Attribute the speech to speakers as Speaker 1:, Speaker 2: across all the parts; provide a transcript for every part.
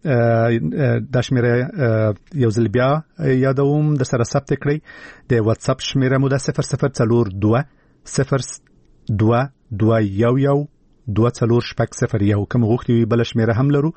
Speaker 1: د شمیره یو ځل بیا یادوم د سره ثبت کړئ د واتس اپ شمیره مو د 0042022211 کوم غوښتي بل شمیره هم لرو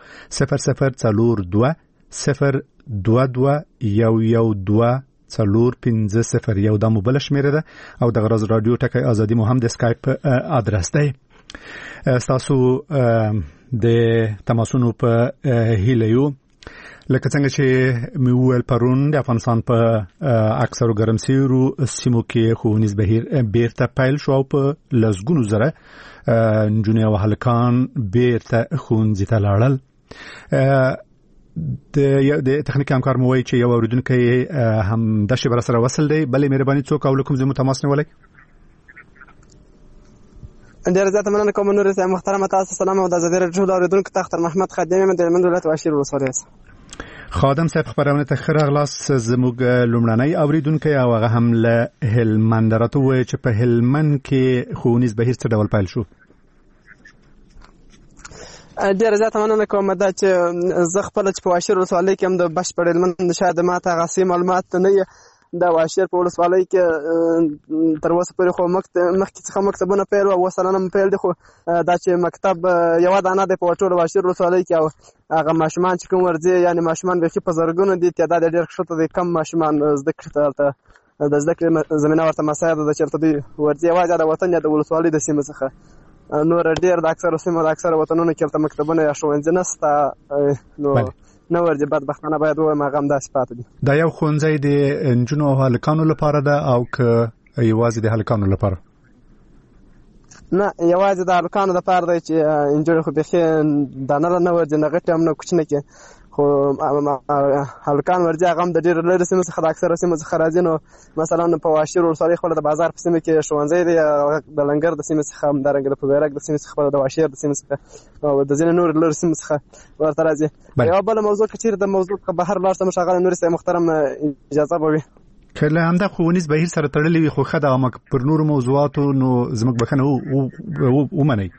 Speaker 1: 0042022211 د موبایل شمیره ده او د غرض رادیو ټکی ازادي مو هم د اسکایپ ادرس دی. تاسو د تماسونو په هیلیو لکه څنګه چې میول پرون د افغانستان په اکثر ګرمسیرو سیمو کې ښوونیز بهیر بیرته پیل شو او په لسګونو زره نجونې او هلکان بیرته ښوونځي ته لاړل. د تخنیک همکار مو وایي چې یو اوریدونکی هم د شبر سره وصل دی. بلې مهرباني څوک او کوم ځای تماس نیولای؟
Speaker 2: ډیر زیاته مننه کوم نور سه محترم تاسو سلام او د ازادي رادیو اوریدونکو ته اختر محمد خادم یم د هلمند ولایت واشیر ولسوالۍ.
Speaker 1: خادم صاحب خبرونه ته خیر اغلاس زموږ لومړنۍ اوریدونکو او هغه هم له هلمند راته وایي چې په هلمند کې ښوونیز بهیر څه ډول پیل شو؟
Speaker 2: ډیر زیاته مننه کوم دا چې زه خپل چې په واشیر ولسوالۍ کې هم د بشپړ هلمند شاید ماته غاسي معلومات نه د واشیر په ولسوالۍ کې تر اوسه پورې خو مخکې څخه مکتبونه پیل او وسلانه پیل دي خو دا چې مکتب یو دانه د پټول واشیر ولسوالۍ کې او هغه ماشومان چې کوم ورځي یعنی ماشومان به په زرګونو دي تعداد ډیر ښه دي کم ماشومان زده کړه د زده کړې زمينه ورته مساعد د چرته دی ورځي واځه د وطن یا د ولسوالۍ د سیمه څخه نور ډیر د اکثر سیمو د اکثر وطنونو کې تل مکتبونه یا ښوونځي نشته نو نو ورځي بدبختانه باید وایم هغه هم داسې پاتې دي.
Speaker 1: دا یو ښوونځی د نجونو او هلکانو لپاره ده او که یوازې د هلکانو لپاره؟
Speaker 2: نه یوازې د هلکانو لپاره دی چې نجونې خو بیخي دانه نه ورځي نه غټې هم نه کوچنۍ کې خو هلکان ورځي هغه هم د ډېرو لرې سیمو څخه د اکثره سیمو څخه راځي. نو مثلا په واشیر ولسوالۍ خپله د بازار په سیمه کې ښوونځی دی د لنګر د سیمې څخه همدارنګه د پوبیرک د سیمې څخه د واشیر د سیمې څخه او د ځینې نورې لرې سیمو څخه ورته راځي. یوه بله موضوع که چېرې د موضوع څخه بهر لاړ شم ښاغلی نوري صاحب محترم اجازه به وي
Speaker 1: که له همدا ښوونیز بهیر سره تړلې وي خو ښه ده پر نورو موضوعاتو نو زموږ بښنه ومنئ.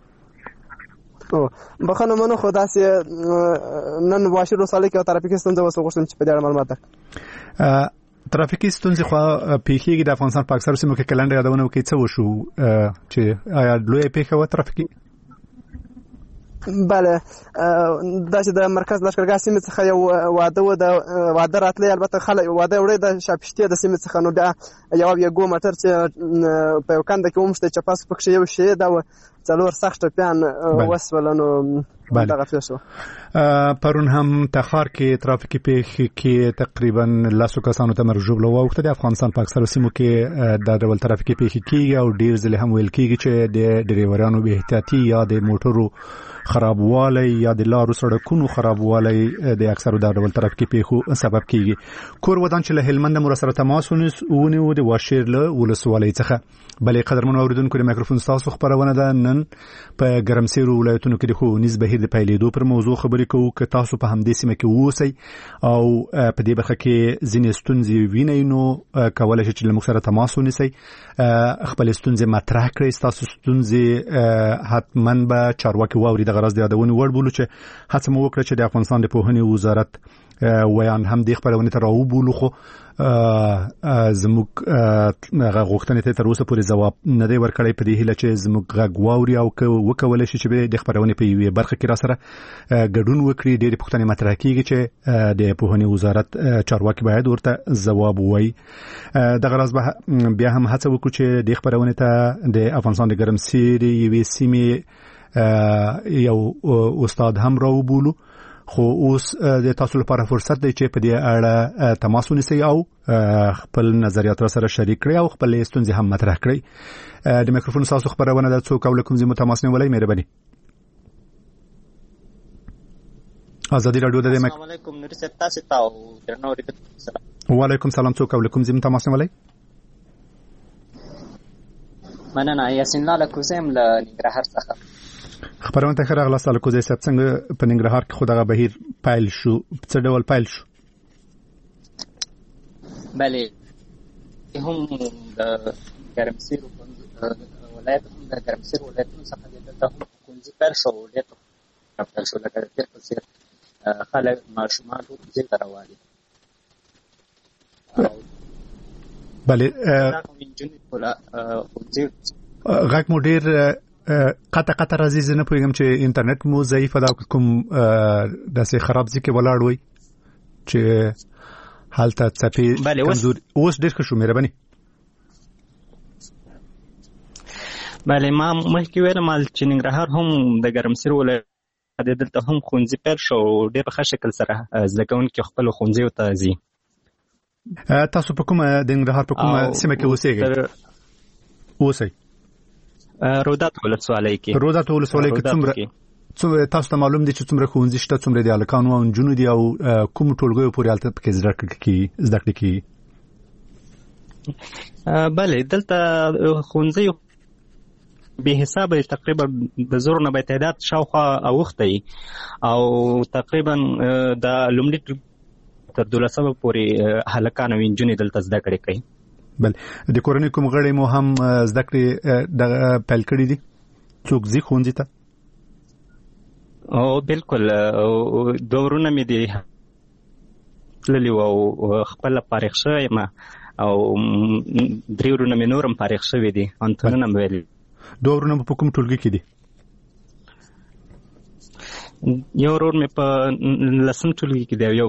Speaker 2: بخنه منو خو داسې نن واشیر ولسوالۍ کې ترافیکي ستونزه وسو غوښتم چې په دې اړه معلومات درکړم.
Speaker 1: ترافیکي ستونزې خو پیښیږي د افغانستان په اکثرو سیمو کې کلنډه یادونه وکړي څه وشو چې آیا لویه پیښه وه ترافیکي؟
Speaker 2: بله دا چې د مرکز لښکرګاه سیمې څخه یو واده و د واده راتلی البته خلک واده وړی د شاپشتې د سیمې څخه نو بیا یوه یګو موټر چې په یو کنده کې وموښتی چپاس پکښې یو شهید او 4 سخت ټپیان وسول نو دغه پیښ شو.
Speaker 1: پرون هم تخار کې ترافیکي پیښې کې تقریبا 10 کسانو ته مرګ ژوبله واوښته. د افغانستان په اکثرو سیمو کې دا ډول ترافیکي پیښې کېږي او ډېر ځلې هم ویل کېږي چې د ډریورانو بې احتیاطي یا د موټرو خرابوالی یا د لارو سړکونو خرابوالی د اکثرو دا ډول ترافیکي پیښو سبب کېږي. کور ودان چې له هلمند مو سره تماس ونیو د واشیر له ولسوالۍ څخه. بلې قدرمنو اوریدونکو د مایکروفون ستاسو خبرونه ده. نن په ګرمسیرو ولایتونو کې د ښوونیز بهیر د پیلېدو پر موضوع خبرې کوو. که تاسو په همدې سیمه کې اوسئ او په دې برخه کې ځینې ستونزې وینئ نو کولی شئ چې له موږ سره تماس ونیسئ، خپلې ستونزې مطرح کړئ. ستاسو ستونزې حتما به چارواکي واوري. دغه راز د یادونې وړ بولو چې هڅه مو وکړه چې د افغانستان د پوهنې وزارت ویان هم دې خپرونې ته راوبولو خو زموږ هغه غوښتنې ته تر اوسه پورې ځواب نه دی ورکړی. په دې هیله چې زموږ غږ واوري او وکولی شي چې د خپرونې په یوې برخه کې را سره ګډون وکړي. ډېرې پوښتنې مطرح کېږي چې د پوهنې وزارت چارواکي باید ورته ځواب ووایي. دغه راز به بیا هم هڅه وکړو چې د خپرونې ته د افغانستان د ګرمسیرې یوې سیمې یو استاد هم راوبولو. خو اوس د تاسو لپاره فرصت دی چې په دې اړه تماس ونیسئ او خپل نظریات را سره شریک کړئ او خپل ستونزې هم مطرح کړئ. د میکروفون تاسو خبرونه د څوک او کوم ځای مو تماس نیولای مهرباني. ازادي رادیو د
Speaker 3: السلام علیکم نور صاحب تاسو ته او درنو ریته.
Speaker 1: وعلیکم سلام. څوک او کوم ځای مو تماس نیولای؟
Speaker 3: مننه یاسین الله کوزم له ننګرهار څخه.
Speaker 1: خبرونه ته خیر اغلاس الکوزي صاحب څنګه په ننګرهار کې خو دغه بهیر پیل شو؟ څه ډول پیل شو؟
Speaker 3: بله هم د ګرمسیر ولایت هم د ګرمسیر ولایتونو څخه دلته هم ښوونځي پیل شو. ډېر پیل شو لکه د تېر په څېر خلک ماشومان ښوونځي ته رواني
Speaker 1: بله غږ مو ډېر قطع راځي. زه نه پوهېږم چې انټرنیټ مو ضعیفه ده او کوم داسې خراب ځای کې ولاړ وئ چې هلته څپې کمزوري. اوس ډېر ښه شو، مهرباني.
Speaker 4: بله ما مخکې ویلم چې ننګرهار هم د ګرمسیر ولایت دلته هم ښوونځي پیل شو او ډېر په ښه شکل سره زده کوونکي خپلو ښوونځیو ته ځي.
Speaker 1: تاسو په کومه د ننګرهار په کومه سیمه کې اوسئ؟
Speaker 4: رودات ولسوالۍ کې.
Speaker 1: رودات ولسوالۍ کې څومره تاسو ته معلوم دي چې څومره ښوونځي شته، څومره د هلکانو او نجونو دي او کوم ټولګیو پورې هلته پکې زده کړې کېږي؟
Speaker 4: بله دلته ښوونځي به حساب تقریبا د زور نه به تعداد شاوخوا اوخته او تقریبا د لومړي تر 12 پورې هلکان او نجونې دلته زده کړې کوي.
Speaker 1: بل د کورنۍ کوم غړي مو هم زده کړې د پیل کړې دي؟ څوک ځي ښوونځي ته؟
Speaker 4: او بالکل دورونه مې دي تللي او خپل فارغ شوی ما او 3 ورونه مې نورم فارغ شوی دي. انتونونه مې ویلي.
Speaker 1: 2 ورونه په کوم ټولګي کې دي؟
Speaker 4: یو ورور مې په 10 ټولګي کې دی. یو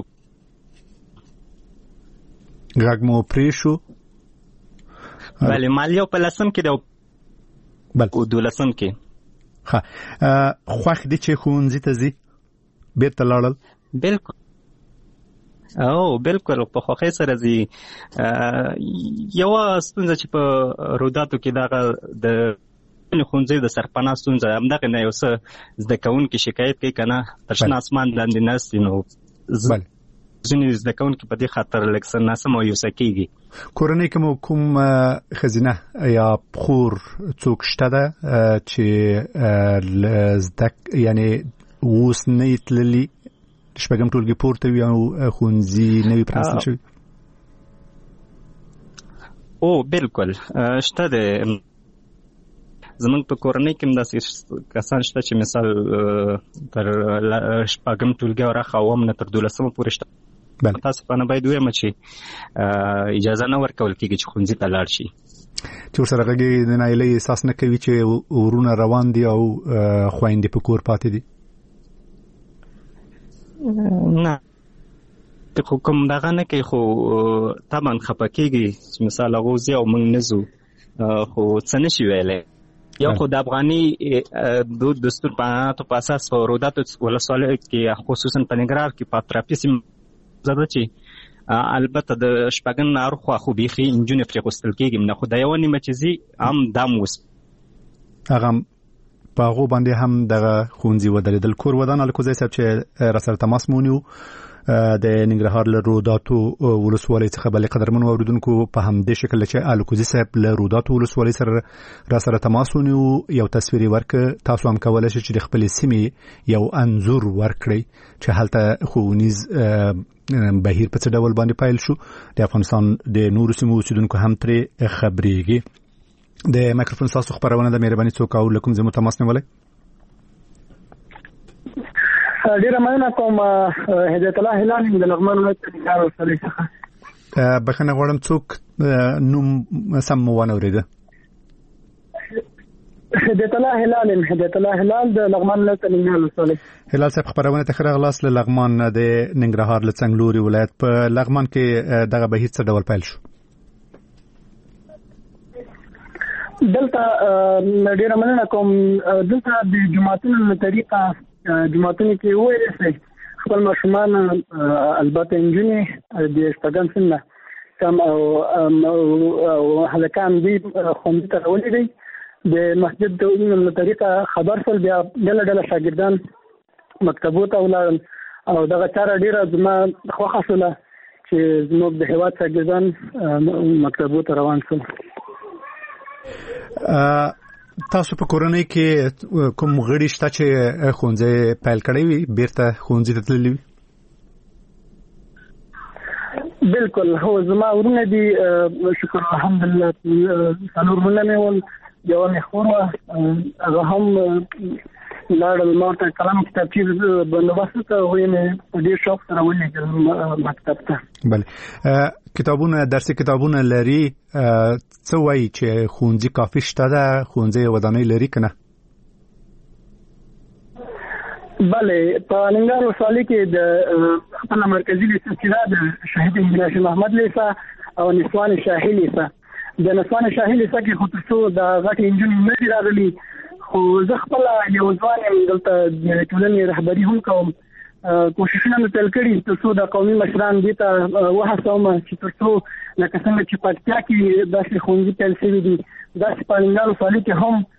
Speaker 1: غږ مو پرې شو.
Speaker 4: بله مال یو په 10 کې دی او 12 کې.
Speaker 1: ها خوښ دي چې ښوونځي ته ځي بیرته لاړل؟
Speaker 4: بالکل بالکل په خوښۍ سره ځي. یوه ستونزه چې په روداتو کې دغه د ښوونځي د سرپناه ستونزه همدغه نه یو څه زده کوونکي شکایت کوي که نه تر شنه اسمان لاندې ناست دي. نو ځینې زده کوونکي په دې خاطر لږ څه ناسم مایوسه کېږي.
Speaker 1: کورنۍ کې مو کوم ښځینه یا خور څوک شته ده چې یعنې اوس نه یې تللي شپږم ټولګي پورته وي او ښوونځي نه وي پرانستل شوي؟
Speaker 4: بالکل شته دی. زمونږ په کورنۍ کې هم داسې کسان شته چې مثال تر شپږم ټولګي راخه اوم نه تر 12 پورې شته. تاسو په نه باید ووایم چې اجازه نه ورکول کېږي چې ښوونځي ته لاړ شي.
Speaker 1: چې ورسره غږی د نایلۍ احساس نه کوي چې ورونه روان دي او خویندې په کور پاتې دي؟
Speaker 4: نه خو کوم دغه نه کوي، خو طبعا خفه کېږي چې مثال هغه ځي او موږ نه ځو، خو څه نه شي ویلی. یو خو د افغاني دود دستور بیاناتو په اساس په روداتو ولسوالۍ کې خصوصا په ننګرهار کې په اطرافي سیمو زده چې البته د شپږم نه اړخوا خو بیخي نجونې پرې غوښتل کېږي نه، خو د یوه نیمه چې ځي هم دام اوس
Speaker 1: هغه په هغو باندې هم دغه ښوونځي ودرېدل. کور ودان الکوزی صاحب چې راسره تماس مو ونیو د ننګرهار له روداتو ولسوالۍ څخه بلې قدرمنو اوریدونکو په همدې شکل چې الکوزی صاحب له روداتو ولسوالۍ سره راسره تماس ونیو یو تصویر ورکړ. تاسو هم کولی شئ چې د خپلې سیمې یو انځور ورکړئ چې هلته ښوونیز بهیر په څه ډول باندې پیل شو. د افغانستان د نورو سیمو اوسیدونکو هم ترې خبرېږي. د مایکروفون تاسو خبرونه د مهرباني څوک او له کوم ځای مو تماس نیولی؟
Speaker 5: ډیره مننه کوم. هدایت الله هلال د لغمان ولایت ننګرهار ولسوالۍ څخه.
Speaker 1: بخښنه غواړم څوک نوم سم مو ونه اورېده؟
Speaker 5: هدایت الله هلال د لغمان ولایت ننګرهار ولسوالۍ.
Speaker 1: هلال صاحب خبرونه ته ښه راغلاست له لغمان د ننګرهار له څنګلوري ولایت. په لغمان کې دغه بهیر څه ډول پیل شو؟
Speaker 5: دلته ډیره مننه کوم. دلته د جماعتونو له طریقه جماعتونو کې وویل شي خپل ماشومان البته نجونې د شپږم سن نه کم او هلکان دوی ښوونځي ته راولي دي. د مسجد د له طریقه خبر شول، بیا ډله شاګردان مکتبو ته ولاړل او دغه چاره ډیره زما خوښه شوله چې زموږ د هېواد شاګردان مکتبو ته روان شول.
Speaker 1: تاسو په کورنۍ کې کوم غړي شته چې ښوونځی پیل کړی وي بیرته ښوونځي ته تللي وي؟
Speaker 5: بالکل هو زما ورونه دي شکر الحمدلله. 4 ورونه مې ول، یوه مې خور وه هغه هم لاړل ما ته قلم کتابچې بندوبست ته وې مې ډېر شوق سره ولېږل مکتب ته.
Speaker 1: بله کتابونه درسي کتابونه لري څه وایي چې ښوونځي کافي شته ده ښوونځي ودانۍ لري که نه؟
Speaker 5: بله په ننګرهار ولسوالۍ کې د خپله مرکزي لیسه چې ده د شهید انجینر شاه محمد لیسه او نسوان شاهي لیسه. د نسوان شاهي لیسه کې خو تر څو د غټې نجونې نه دي راغلي خو زه خپله یو ځوان یم دلته د ټولنې رهبري هم کوم. کوششونه مې پیل کړي تر څو د قومي مشران دې ته وهڅوم چې تر څو لکه څنګه چې پکتیا کې داسې ښوونځي پیل شوي دي داسې په ننګرهار ولسوالۍ کې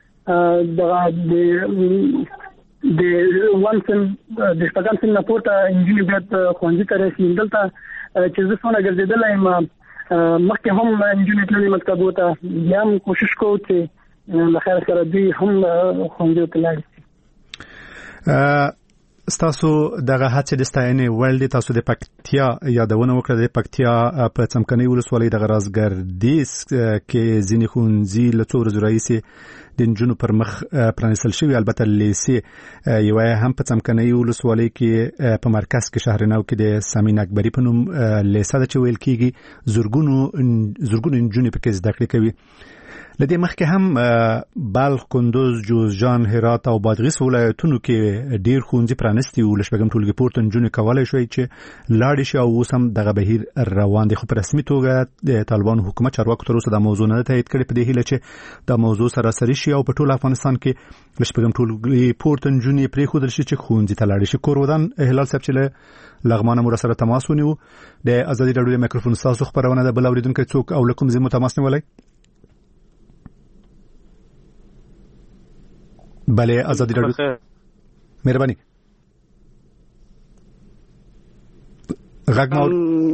Speaker 5: هم د شپږم صنف نه پورته نجونې باید ښوونځي ته رسي. دلته چې زه څونه ګرځېدلی یم مخکې هم نجونې تللې مکتبو ته بیا هم کوشش کوو چې له خیر سره دوی هم ښوونځیو ته لاړ شي.
Speaker 1: ستاسو دغه هڅې د ستاینې وړ دي. تاسو د پکتیا یادونه وکړه د پکتیا په څمکنۍ ولسوالۍ د رازګردیز کې ځینې ښوونځي له څو ورځو راهیسې د نجونو پر مخ پرانیستل شوي. البته لیسې یوه هم په څمکنۍ ولسوالۍ کې په مرکز کې شهرنو کې د سامین اکبري په نوم لیسه ده چې ویل کېږي زرګونو نجونې پکې زده کړې کوي. لدې مخکې هم بلخ، کندوز، جوزجان، هرات او بادغیس ولایتونو کې ډیر ښوونځي پرانیستي وو. له شپږم ټولګي پورته نجونې کولی شوی چې لاړې شي او اوس هم دغه بهیر روان دی. خو په رسمي توګه د طالبانو حکومت چارواکو تر اوسه دا موضوع نه تایید کړې په دې هیله چې دا موضوع سراسري شي او په ټول افغانستان کې له شپږم ټولګي پورته نجونې پرېښودل شي چې ښوونځي ته لاړې شي. کورودان هلال صاحب چې له لغمانه مو سره تماس ونیو د ازادي راډیو د میکروفون ستاسو خپرونه ده. بل اورېدونکی څوک او له کوم ځای مو تماس نیولی؟ بله ازادي راډیو مهرباني غږ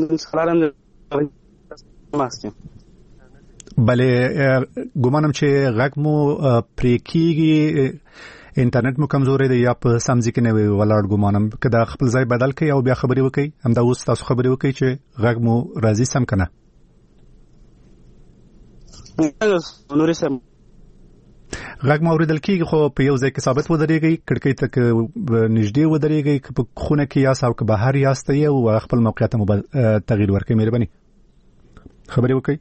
Speaker 1: بله ګمانم چې غږ مو پرې کېږي انټرنیټ مو کمزوری دی یا په سم ځای کې نه وي ولاړ. ګمانم که دا خپل ځای بدل کړئ او بیا خبرې وکړئ همدا اوس تاسو خبرې وکړئ چې غږ مو راځي سم که نه. غږ ما اوریدل کېږي خو په یو ځای کې ثابت ودرېږئ، کړکۍ ته که نږدې ودرېږئ، که په خونه کې یاست او که بهر یاست او خپل موقعیت مو تغییر ورکړئ. مهرباني خبرې وکړئ.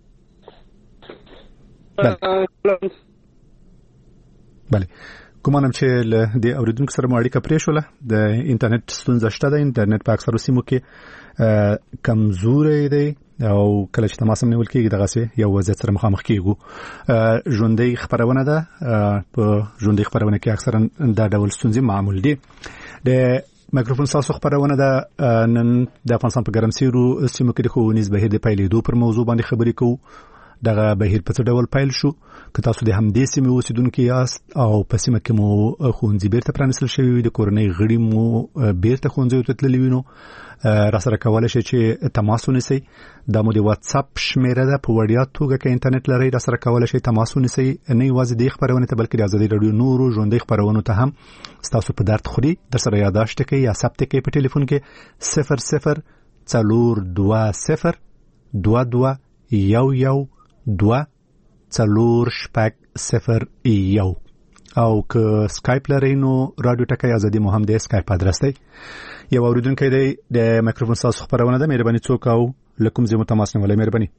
Speaker 1: بله ګمانم چې له دې اوریدونکو سره مو اړیکه پرېښوله. د انټرنیټ ستونزه شته ده. انټرنیټ په اکثرو سیمو کې کمزوری دی او کله چې تماس هم نیول کېږي دغسې یو وضعیت سره مخامخ کېږو. ژوندۍ خپرونه ده. په ژوندۍ خپرونه کې اکثرا دا ډول ستونزې معمول دي. د میکروفون ستاسو خپرونه ده. نن د افغانستان په ګرمسیرو سیمو کې د ښوونیز بهیر د پیلېدو پر موضوع باندې خبرې کوو. دغه بهیر په څه ډول پیل شو؟ که تاسو د همدې سیمې اوسیدونکي یاست او په سیمه کې مو ښوونځي بیرته پرانیستل شوي وي، د کورنۍ غړي مو بیرته ښوونځیو ته تللي وي، نو راسره کولی شئ چې تماس ونیسئ. دا مو د واتساپ شمیره ده. په وړیا توګه که انټرنیټ لرئ راسره کولی شئ تماس ونیسئ. نه یوازې دې خپرونې ته بلکې د ازادي راډیو نورو ژوندۍ خپرونو ته هم ستاسو په درد خوري درسره یاداشت کړئ یا ثبت کړئ په ټلیفون کې 002011246001 او که سکایپ لرئ نو رادیو ټکی ازادي مو هم د سکایپ ادرس دی. یو اوریدونکی دی د میکروفون ستاسو خپرونه ده. مهرباني څوک او له کوم ځای مو تماس نیولی؟ مهرباني.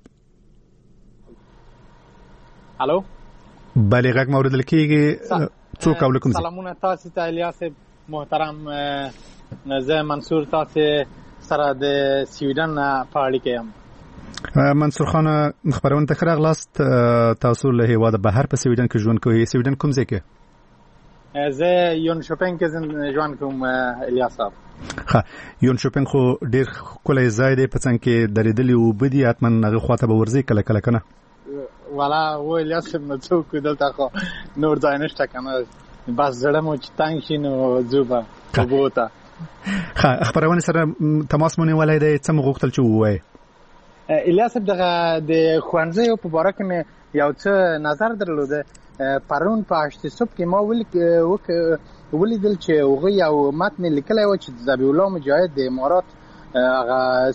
Speaker 6: الو
Speaker 1: بله غږ مو اورېدل کېږي. څوک او له کوم ځای؟
Speaker 6: سلامونه تاسو ته الیاس محترم. زه منصور تاسو سره د سویډن په اړیکه یم.
Speaker 1: منصور خان خبرونه ته راغلاست. تاسو له هیواده بهر په سویډن کې ژوند کوئ. سویډن کوم ځای کې؟
Speaker 6: زه یونشوپینګ کې ژوند کوم الیاس صاحب.
Speaker 1: ښه یونشوپینګ خو ډیر ښکلی ځای دی. په څنګ کې درېدلي اوبه دي. حتما هغې خواته به ورځئ کله کله که نه؟
Speaker 6: والا و الیاس صاحب نو څوک دلته خو نور ځای نشته که نه، بس زړه مو چې تنګ شي نو ځو به اوبو ته.
Speaker 1: ښه خپرونې سره تماس مو نیولی دی. څه مو غوښتل چې ووایئ؟
Speaker 6: الیاس صاحب دغه د ښوونځیو په باره کې مې یو څه نظر درلوده. پرون په هشتې صبح کې ما ولیدل چې هغوی یو متن لیکلی و چې ذبیح الله مجاهد د امارات هغه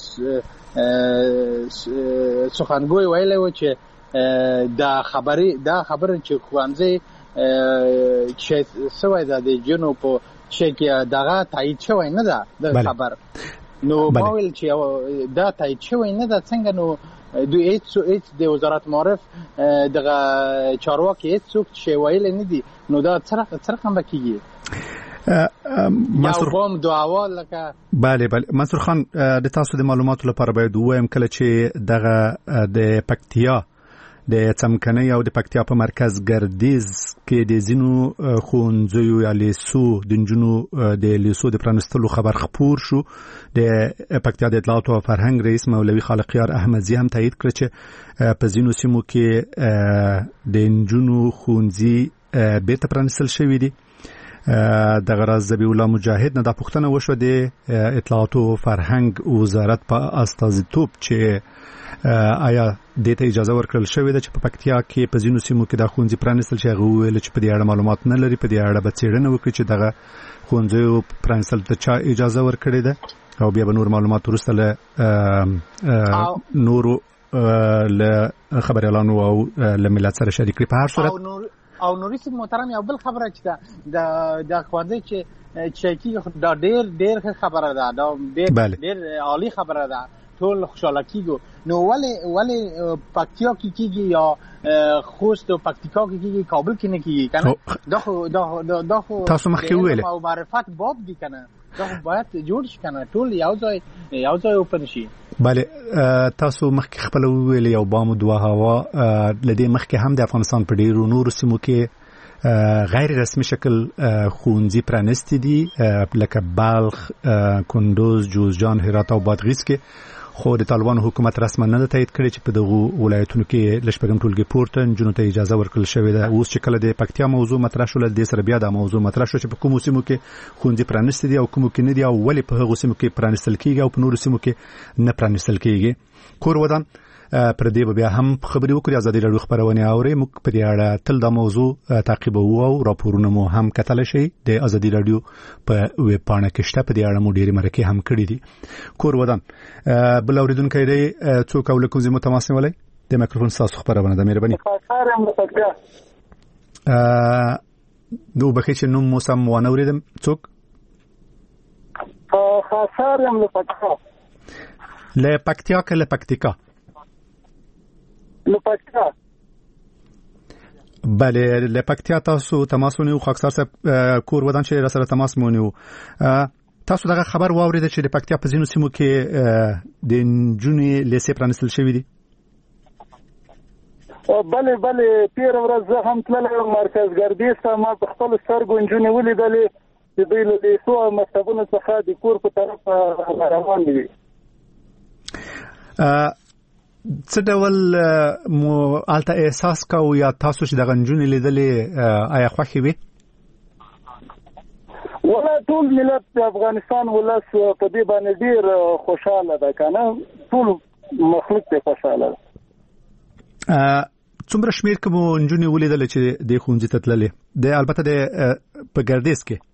Speaker 6: سخنګوی ویلی و چې دا خبره چې ښوونځی چې سوی ده د جنو په چې کې دغه تایید شوی نه ده د خبر نو ما ویل چې دا تایید شوی نه ده څنګه نو دوی هیڅ د وزارت معارف دغه چارواکي هیڅوک چې ویل نه دي نو دا څرګند کیږي
Speaker 1: منصور
Speaker 6: خان دعوا لکه
Speaker 1: بله منصور خان د تاسو د معلوماتو لپاره باید وایم کله چې دغه د پکتیا د څمکنۍ او د پکتیا په مرکز ګردیز کې د زینو خونځو یا لیسو د نجونو د لیسو د پرانستلو خبر خپور شو د پکتیا د اطلاعات او فرهنګ رئیس مولوي خالقیار احمدزی هم تایید کړ چې په زینو سیمو کې د نجونو خونځي بیرته پرانستل شوی دي. د غرض ذبیح الله مجاهد نه د پښتنه وشو د اطلاعات او فرهنګ وزارت په استازیتوب چې آیا د ته اجازه ورکړل شوې ده چې په پکتیا کې په ځینو سیمو کې د خونځي پرانستل شي هغه ویل چې په دې اړه معلومات نه لري په دې اړه به څېړنه وکړي چې دغه خونځي پرانستل ته چا اجازه ورکړې ده او بیا به نور معلومات وروسته له نورو له خبر اعلان او له ملت سره شریک کړي. په هر صورت
Speaker 6: او نوري محترم یو بل خبره چې د خواندې چې کی دا ډېر خبره ده دا ډېر عالی خبره ده ټول خوشاله کیږي نو ولی پکتیا کې کیږي یا خوست او پکتیکا کې کیږي کابل کې نه کیږي کنه دا خو
Speaker 1: تاسو مخکې ویل
Speaker 6: او معرفت باب دي کنه دا باید جوړ شي کنه ټول یو ځای اوپن شي.
Speaker 1: بله تاسو مخکې خپل ویل یو بام دوه هوا لدې مخکې هم د افغانستان په ډیرو نورو سیمو کې غیر رسمي شکل خونځي پرانستی دي لکه بلخ، کندوز، جوزجان، هرات او بادغیس کې خو د طالبانو حکومت رسما نه تایید کړی چې په دغه ولایتونو کې لشپږم ټولګي پورته نجونو ته اجازه ورکړل شوې ده. اوس چې کله د پکتیا موضوع مطرح شو د سره بیا د موضوع مطرح شو چې په کومو سیمو کې خونځي پرانستي دي او کومو کې نه دي او ولې په هغو سیمو کې پرانستل کیږي او په نورو سیمو کې نه پرانستل کیږي. کور ودان پر دې بیا هم خبرې وکړي. ازادي راډیو خبرونه اوري موږ په دې اړه تل د موضوع تعقیبوو او راپورونه مو هم کتل شي د ازادي راډیو په ویب پاڼه کې شته. په دې اړه مو ډېری مرکه هم کړې دي. کور ودان بل اوریدونکو دی څوک او لکم زمو تماس نیولای د میکروفون تاسو خبرونه د مهرباني نو بخښ چې نوم مو سم ونه اوریدم. څوک
Speaker 5: خاصارم
Speaker 1: له پکتیا کله پکتیکا
Speaker 5: لپکتیا
Speaker 1: بله لپکتیا تاسو تماس ونیو خاکسار صاحب کور ودان چې را سره تماس مونیو تاسو دغه خبر واورید چې د پکتیا په ځینو سیمو کې د نجونې لیسې پرانستل شوې دي.
Speaker 5: بله تیر ورځ هم تللی مرکز ګردیز ته ما په خپل سترګو نجونې ولیدلې چې دوی له لیسو او مکتبونو څخه د کور په طرف روان دي.
Speaker 1: څه ډول مو الته احساس کاوه یا تاسو چې دغه نجونې لیدلې آیا خوښې وي؟
Speaker 5: ولا ټول ملت د افغانستان ولس په دې باندې ډیر خوشاله ده کنه ټول مخلوق ته خوشاله ده.
Speaker 1: څومره شمیر کوم نجونې ولیدل چې د خونځي ته تللې د البته د په ګردیز کې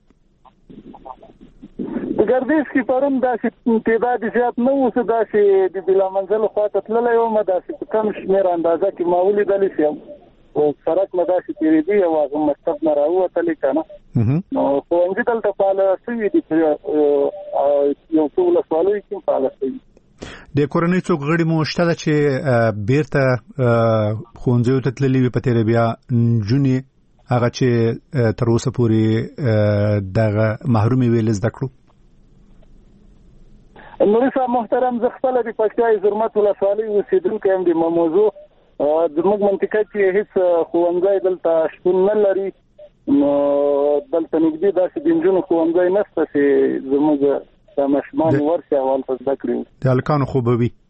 Speaker 5: ګردیز کې پرون داسې تعداد زیات نه و څه داسې د بلا منزل خواته تللی وم داسې په کم شمېر اندازه کې ما ولیدلې چې او سړک نه داسې تېرېدي او هغه مکتب نه راووتلې که نه نو ښوونځي دلته فعاله شوي دي یو څو ولسوالیو کې فعاله شوي.
Speaker 1: د کورنۍ څوک غړي مو شته ده چې بیرته ښوونځیو ته تللي وي په تېره بیا نجونې هغه چې تر اوسه پورې دغه محرومې ویلې زده کړو؟
Speaker 5: نوري صاحب محترم زه خپله د پکتیا زرمت ولسوالۍ اوسېدونکی یم. د موضوع زموږ منطقه کې هېڅ ښوونځی دلته شتون نه لري نو دلته نږدې داسې د نجونو ښوونځی نشته چې زموږ د ماشومان ورشي او هلته زده کړي.
Speaker 1: د هلکانو خو به وي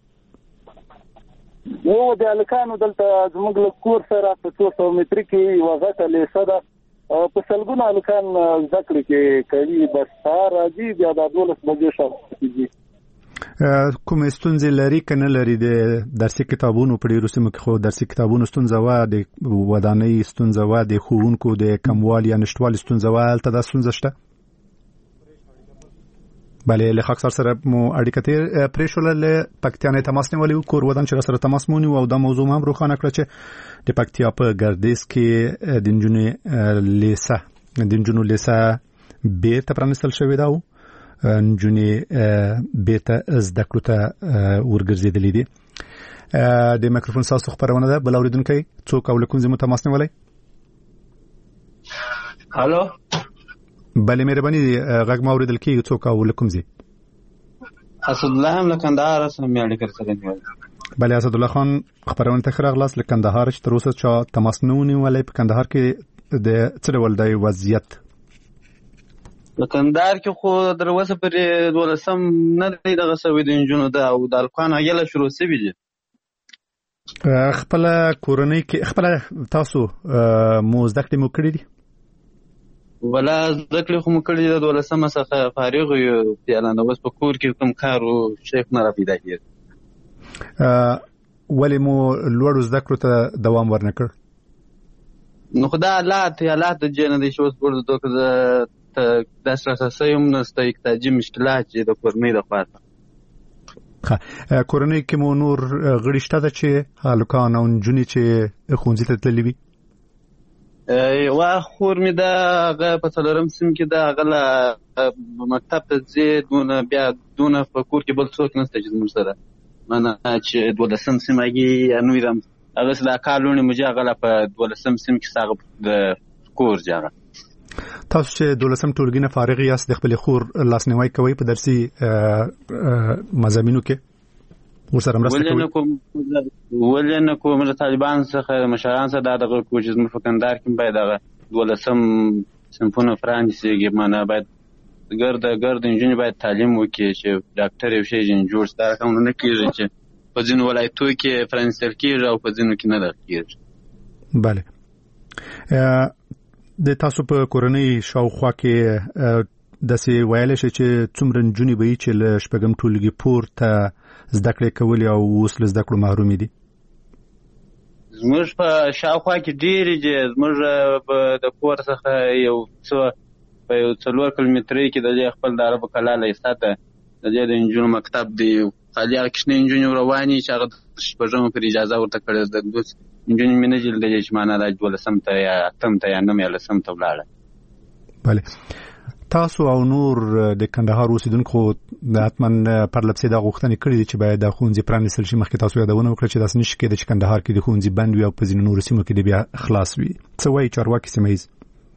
Speaker 5: د هلکانو دلته زموږ له کور سره په 200 متري کې یوه غټه لیسه ده په سلګونه هلکان زده کړې کې کوي. بس سهار راځي بیا د 12 بجې شاوخوا کېږي.
Speaker 1: کوم ستونزې لري که نه لري د درسي کتابونو په ډېرو سیمو کې خو درسي کتابونو ستونزه وه د ودانۍ ستونزه وه د ښوونکو د کموالي یا نشتوالي ستونزه وه هلته دا ستونزه شته؟ بله له خاکسار سره مو اړیکه تیر پرېښوله له پکتیا نه تماس نیولی کور ودان چې سره تماس مو نیو او دا موضوع هم روښانه کړه چې د پکتیا په ګردیز کې د نجونو لیسه بیرته پرانیستل شوې ده او نجونې بیرته زده کړو ته ورګرځېدلې دي. د میکروفون ستاسو خبرونه ده. بل اورېدونکی څوک او له کوم ځای مو تماس نیولی؟
Speaker 7: هلو
Speaker 1: بله مهرباني غږ ما اورېدل کېږي. څوک او له کوم ځای؟
Speaker 7: اسدالله هم له کندهار سره مې اړیکه سره نیولې.
Speaker 1: بله اسدالله خان خبرونه ته ښه راغلاست. له کندهار چې تر اوسه چا تماس نه و نیولی. په کندهار کې د څه ډول دی وضعیت؟
Speaker 7: په کندهار کې خو تر اوسه پورې 12 نه دی دغه شوی د نجونو ده او د القان هغه شروع شوي دي.
Speaker 1: خپله کورنۍ کې خپله تاسو مو زده کړې مو کړې دي؟
Speaker 7: ولا زده کړې خو مو کړې دي. د 12 څخه فارغ یو فعلا اوس په کور کې کوم کار او شیخ نه را پیدا کېږي.
Speaker 1: ولې مو لوړو زده کړو ته دوام ورنه کړ؟
Speaker 7: نو خو دا حالات د جې نه دی چې اوس ورته داسې اساسي هم نشته اقتصادي مشکلات چې د کورنۍ د خوا
Speaker 1: څخه. کورنۍ کې مو نور غړي شته ده چې هلکان او نجونې چې ښوونځي ته تللي وي؟
Speaker 7: یوه خور مې ده هغه په 4 سیم کې ده. هغه له مکتب ته ځي بیا دونه په کور کې بل څوک نشته چې زموږ سره منه چې 12 سیم هغې نوی رم هغه د کال لوڼې مو چې هغه په 12 سیم کې هغه د کور جي. هغه
Speaker 1: تاسو چې 12 ټولګي نه فارغ یاست د خپل خور لاسنیوي کوي په درسي مضامینو کې ورسره مرسته کوي؟
Speaker 7: ولې نه کوم. له طالبان څخه مشران سره دغه کوم چې زموږ په کندهار کې باید دغه 12 صنفونه پرانیستي معنی باید ګرد نجونې باید تعلیم وکړي چې ډاکټر یو شی جوړ شي. دا کوم نه کېږي چې په ځینو ولایتو کې پرانیستل کېږي او په ځینو کې نه کېږي.
Speaker 1: بله د تاسو په کورنۍ شاوخوا کې داسې ویلی شي چې څومره نجونې به وي چې له 6 ټولګي پورته زده کړې کولې او اوس له زده کړو محرومې دي؟
Speaker 7: زموږ په شاوخوا کې ډېرې دي. زموږ د کور څخه یو څه په 4 کیلومترۍ کې د خپل د عربو کلا لیسه ده. د دې د نجونو مکتب دی. خالي هغه کوچنۍ نجونې روانې چې هغه 6 پر اجازه ورته کړې ده. دوس نجونې مې نه جلدې چې معنا د 12 ته یا 8 ته یا 9 یا 10 ته ولاړه.
Speaker 1: بله تاسو او نور د کندهار اوسیدونکو د حتمن پرلپسې دا غوښتنې کړې دي چې باید د ښوونځي پرانیستل شي. مخکې تاسو یادونه وکړه چې داسې نشي کېدی چې کندهار کې د ښوونځي بند وي او په ځینو نورو سیمو کې بیا خلاص وي. څه وایي چارواکي سیمه ییز؟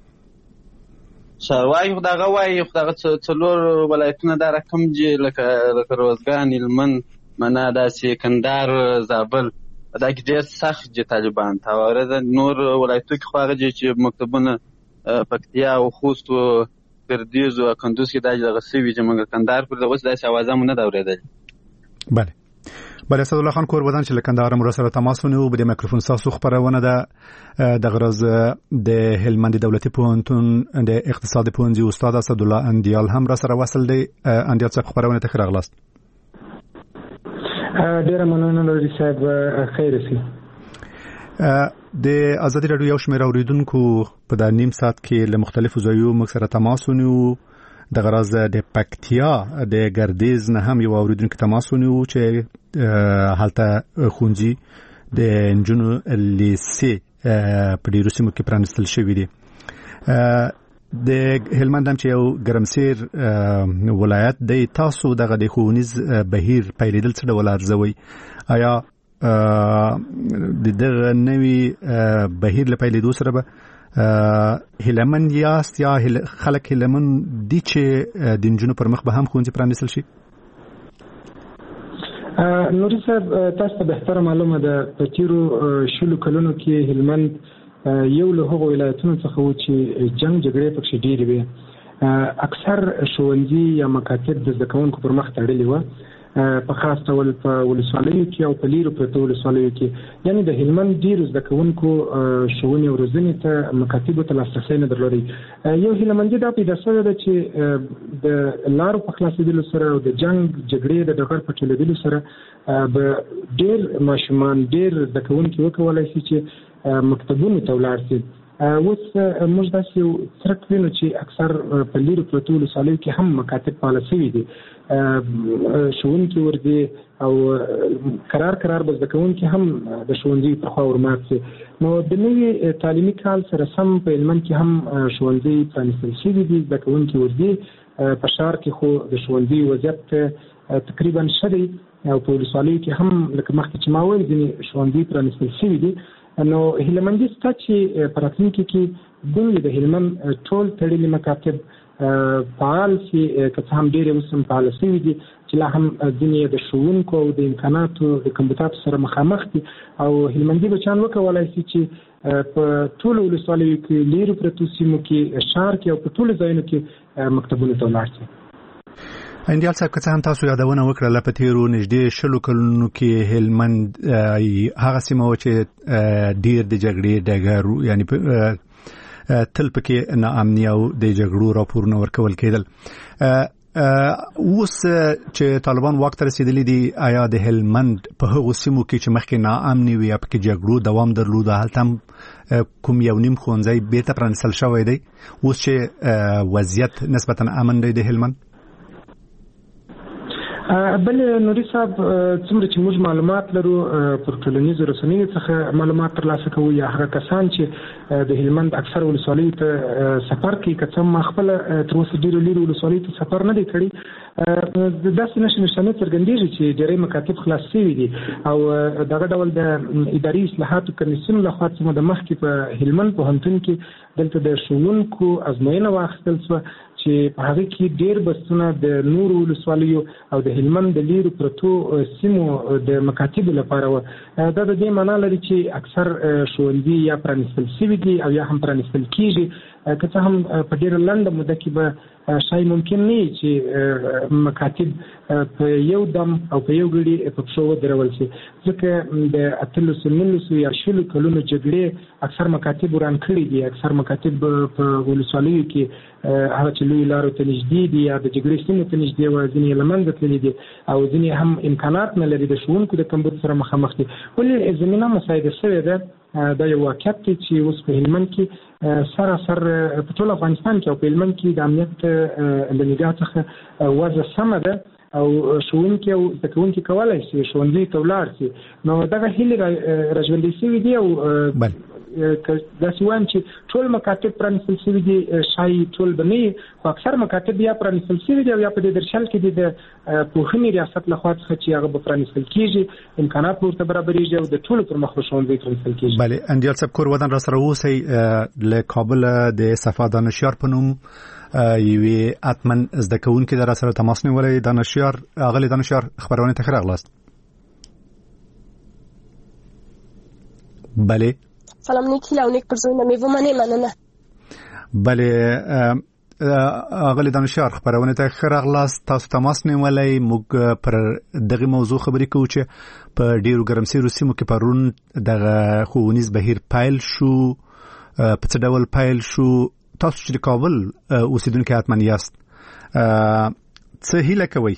Speaker 7: چارواکي خو دغه وایي خو دغه 4 ولایتونه دا رقم دي لکه روزګان، هلمند، معنا داسې کندهار، زابل دا کې ډېر سخت دي طالبان. تاواره نور ولایتو کې خو هغه دي چې مکتبونه پکتیا او خوست او ګردیز او کندوز کې دا دغه سوي چې موږ کندهار پر اوس داسې اوازه مو نه دا اورېدل.
Speaker 1: بله اسدالله خان کور ودان چې له کندهار مو سره تماس ونیو. به د میکروفون ستاسو خبرونه ده. د غرض د هلمند دولتي پوهنتون د اقتصاد پوهنځي استاد اسدالله اندیال هم را سره وصل دی. اندیال څخه خبرونه ته ښه راغلاست.
Speaker 8: ډیره مننه لوري صاحب. خیر سي.
Speaker 1: د ازادي راډیو یو شمېر اوریدونکو په دا نیم ساعت کې له مختلفو ځایونو موږ سره تماس ونیو. د غرض د پکتیا د ګردیز نه هم یو اوریدونکو تماس ونیو چې هلته ښوونځي د نجونو لیسې په ډېرو سیمو کې پرانیستل شوي دي. د هلمند هم چې یو ګرمسیر ولایت دی. تاسو دغه د ښوونیز بهیر پیلېدل څه ډول ارزوئ؟ آیا د دغه نوي بهیر له پیلېدو سره به هیلمن یاست یا خلک هیلمن دي چې د نجونو پر مخ به هم ښوونځي پرانیستل شي؟
Speaker 8: نوري صاحب تاسو ته بهتره معلومه ده په تیرو 20 کلونو کې هلمند یو له هغو ولایتونو څخه و چې جنگ جګړې پکې ډېرې وې. اکثر ښوونځي یا مکاتب د زده کوونکو پر مخ تړلي وه، په خاص ډول په ولسوالیو کې او په لیرو پرتو ولسوالیو کې. یعنې د هلمند ډېرو زده کوونکو ښوونې او روزنې ته مکاتبو ته لاسرسی نه درلودی. یو هیلمندي دا پیدا شوې ده چې د لارو په خلاصېدلو سره او د جنگ جګړې د ډګر په ټولېدلو سره به ډېر ماشومان ډېر زده کوونکي وکولی شي چې مکتبونو ته ولاړ شي. اوس موږ داسې یو څرک وینو چې اکثر په لیرو پرتو ولسوالیو کې هم مکاتب فعاله شوي دي، ښوونکي ورځي او قرار به زده کوونکي هم د ښوونځي پر خوا ورمات شي. نو د نوي تعلیمي کال سره سم په هلمند کې هم ښوونځي پرانیستل شوي دي، زده کوونکي ورځي. په ښار کې خو د ښوونځي وضعیت تقریبا ښه دی او په ولسوالیو کې هم لکه مخکې چې ما ویل ځینې ښوونځي پرانیستل شوي دي. نو هلمندي سته چې په راتلونکي کې دوی د هلمند ټول تړلي مکاتب فعال شي، که څه هم ډېرې اوس هم فعاله شوي دي چې لا هم ځینې د ښوونکو او د امکاناتو د کمبوداتو سره مخامخ دي، او هلمندي بچیان وکولی شي چې په ټولو ولسوالیو کې، لیرو پرتو سیمو کې، ښار کې او په ټولو ځایونو کې مکتبونو ته ولاړ شي.
Speaker 1: انډیال صاحب، که څه هم تاسو یادونه وکړله په تېرو نږدې 20 کلونو کې هلمند هغه سیمه وه چې ډېر د جګړې ډګر یعنی تل پکې ناامني او د جګړو راپورونه ورکول کېدل. اوس چې طالبان واک ته رسېدلي دي، آیا د هلمند په هغو سیمو کې چې مخکې ناامني وي یا پکې جګړو دوام درلوده، هلته هم کوم یو نیم ښوونځی بېرته پرانیستل شوی دی اوس چې وضعیت نسبتا امن دی د هلمند؟
Speaker 8: بل نوري صاحب، څومره چې موږ معلومات لرو پر ټولنیزو رسنیو څخه معلومات ترلاسه کوو، یا هغه کسان چې د هلمند اکثر ولسوالیو ته سفر کوي، که څه ما خپله تر اوسه ډېرو لیرو ولسوالیو ته سفر نه دی کړی، داسې نښانې څرګندېږي چې ډېری مکاتب خلاص شوي دي، او دغه ډول د اداري اصلاحاتو کمیسیون لخوا څه د مخکې په هلمند پوهنتون کې دلته د ښوونکو ازموینه واخیستل شوه چې په هغه کې ډېر بحثونه د نورو ولسوالیو او د هلمند د لیرو پرتو سیمو د مکاتبو لپاره وه. دا د دې معنا لري چې اکثر ښوونځي یا پرانیستل شوي دي او یا هم پرانیستل کېږي، که څه هم په ډېره لنډه موده کې به شاید ممکن نه وي چې مکاتب په یو دم او په یو ګړي په پښو ودرول شي، ځکه د 18 یا 20 کلونو جګړې اکثر مکاتب وران کړي دي. اکثر مکاتب په ولسوالیو کې هغه چې لوی لارو ته نږدې دي یا د جګړې سیمو ته نږدې وه، ځینې له منځه تللي دي او ځینې هم امکانات نه لري، د ښوونکو د کمبود سره مخامخ دي. ولې زمینه مساعده شوې ده، دا یو واقعیت دی چې اوس په هلمند کې سراسر په ټول افغانستان کې او په هلمند کې د امنیت له نګاه څخه وضع سمه ده او ښوونکي او زده کوونکي کولی شي ښوونځي ته ولاړ شي. نو دغه هیلې راژوندۍ شوي دي، او داسې وایم چې ټول مکاتب پرانیستل شوي دي، شاید ټول به نه وي، خو اکثر مکاتب یا پرانیستل شوي دي او یا په دې درشل کې دي د پوهنې ریاست لخوا څخه چې هغه به پرانیستل کېږي، امکانات به ورته برابرېږي او د ټولو پر مخ به ښوونځي پرانیستل کېږي.
Speaker 1: بله، انډیال صاحب، کور ودان را سره اوسئ. له کابل د صفا دانشیار په نوم یوې اتمن زده کوونکي در سره تماس نیولی. دانشیار، اغلی دانشیار، خبرونه ته ښه راغلاست. بله،
Speaker 9: سلام نیک هیله او نیک پرزوینه مې ومنه.
Speaker 1: بله اغلی دانشیار، خبرونه ته ښه راغلاست. تاسو تماس نیولی. موږ پر دغه موضوع خبرې کوو چې په ډیرو ګرمسیرو سیمو کې پرون دغه ښوونیز بهیر پیل شو. په څه ډول پیل شو؟ تاسو چې د کابل اوسیدونکي حتما یاست، څه هیله کوئ؟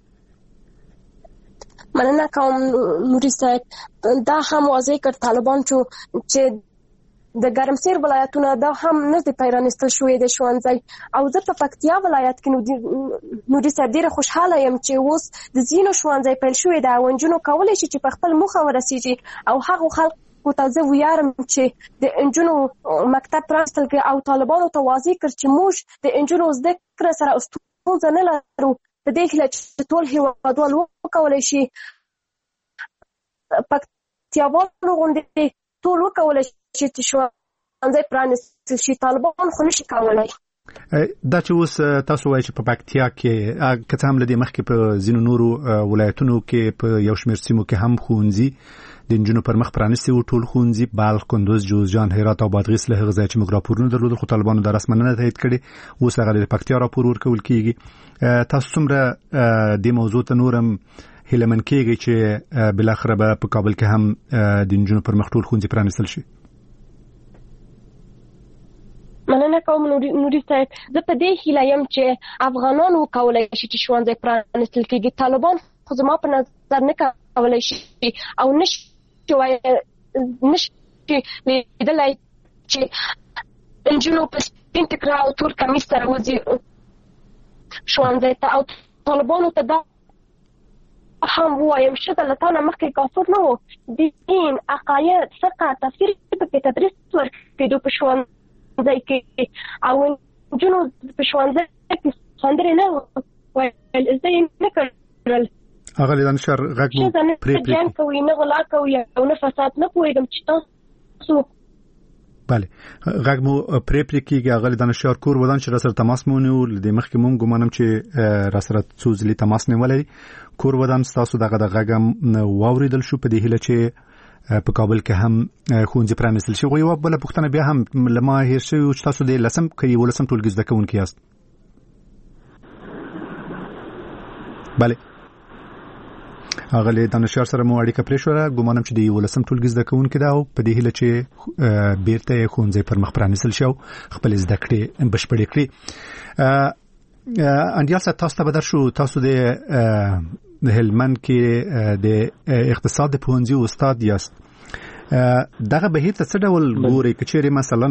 Speaker 9: مننه کوم نوري صاحب. دا هم واضح کړ طالبان چې د ګرمسیر ولایتونه دا هم نه دي پرانیستل شوی د ښوونځي، او زه په پکتیا ولایت کې نوري صاحب ډېره خوشحاله یم چې اوس د ځینو ښوونځي پیل شوی دی او نجونو کولی شي چې په خپل موخه ورسیږي، او هغو خلکو ته زه ویاړم چې د نجونو مکتب پرانیستل کړي او طالبانو ته واضح کړ چې موږ د نجونو زده کړه سره ستونزه نه لرو. په دې هیله چې ټول هېوادوال وکولی شي، پکتیاوالو غوندې ټول وکولی شي چې ښوونځی پرانیستل شي، طالبان خو نشي کولی.
Speaker 1: دا چې اوس تاسو وایئ چې په پکتیا کې که څه هم له دې مخکې په ځینو نورو ولایتونو کې په یو شمېر سیمو کې هم ښوونځي د نجونو پر مخ پرانیستي وو، ټول ښوونځي بلخ، کندوز، جوزجان، هرات او بادغیس له هغه ځایه چې موږ راپورونه درلودل خو طالبانو دا رسما نه تایید کړي، اوس هغه د پکتیا راپور ورکول کېږي. تاسو څومره دې موضوع ته نور هم هیلهمن کېږئ چې بالاخره به په کابل کې هم د نجونو پر مخ ټول ښوونځي پرانیستل شي؟
Speaker 9: مننه کوم نوري صاحب. زه په دې هیله یم چې افغانان وکولی شي چې ښوونځی پرانیستل کېږي. طالبان خو زما په نظر نه کولی شي او نشي لیدلی چې نجونو په سپین ټیکرا او تور کمیس سره وځي ښوونځي ته، او طالبانو ته دا هم وایم ښځه له تا نه مخکې کافر نه و، دین، عقاید، فقه، تفسیر پکې تدریس ورکېدو په ښوونځي کې، او نجونو په ښوونځي کې سندرې نه ویل، زده یې نه کړل.
Speaker 1: اغلی دانشور غږ مو پرې
Speaker 9: جنګ کوي، نه غلا کوي او نه فساد. نه پوهېږم چې تاسو
Speaker 1: بله غږ مو پرې کېږي. اغلی دانشور کور ودان چې را سره تماس مو ونیو، د مخکې مونږ ګمانم چې را سره څو ځلې تماس نیولی. کور ودان ستاسو دغه د غږ هم واورېدل شو، په دې هیله چې په کابل کې هم ښوونځي پرانیستل شي. یوه بله پوښتنه بیا هم له ما هېر شوې وه چې تاسو د 10م که 11م ټولګي زده کوونکي یاست؟ بله اغلی دانشور سره مو اړیکه پرېښوله. ګمانم چې د 11م ټولګي زده کوونکي ده، او په دې هیله چې بیرته یې ښوونځی پر مخ پرانیستل شي او خپلې زده کړې بشپړې کړي. انډیال صاحب تاسو ته به در شو، تاسو د هلمند کې د اقتصاد د پوهنځي استاد یاست. دغه بهیر ته څه ډول ګورئ که چیرې مثلا